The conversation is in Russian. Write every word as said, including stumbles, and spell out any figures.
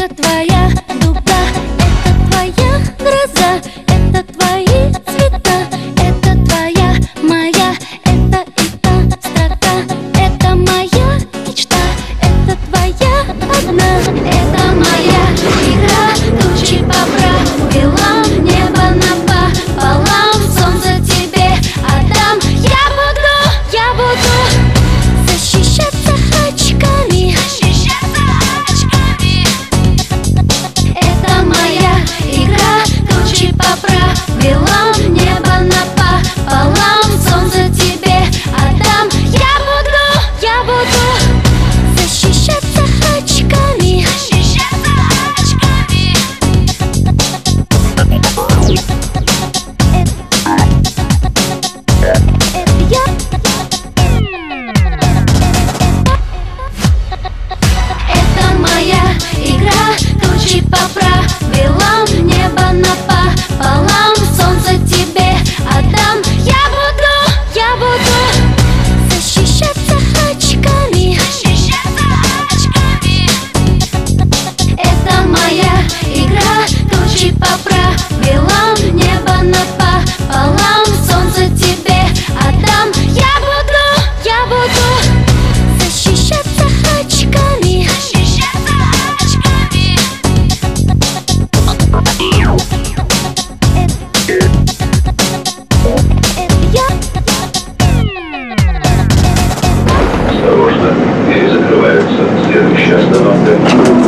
Это твоя дуга, это твоя гроза, это твои цвета, это твоя, моя, это и та строка, это моя мечта, это твоя одна, это моя игра, тучи поправила, небо напополам, солнце тебе отдам. Я буду, я буду защищаться очками, защищаться очками. Это моя игра, тучи поправила, небо напополам, солнце тебе отдам. Я буду, я буду защищаться очками, защищаться очками. Это я. Это моя игра, тучи поправила, небо напополам, солнце тебе отдам. Я буду, я буду защищаться очками, защищаться очками. Это моя игра, тучи поправила, небо напополам, солнце тебе отдам. Я буду, я буду защищаться очками, защищаться очками. Это я. Осторожно, двери закрываются. Следующая остановка.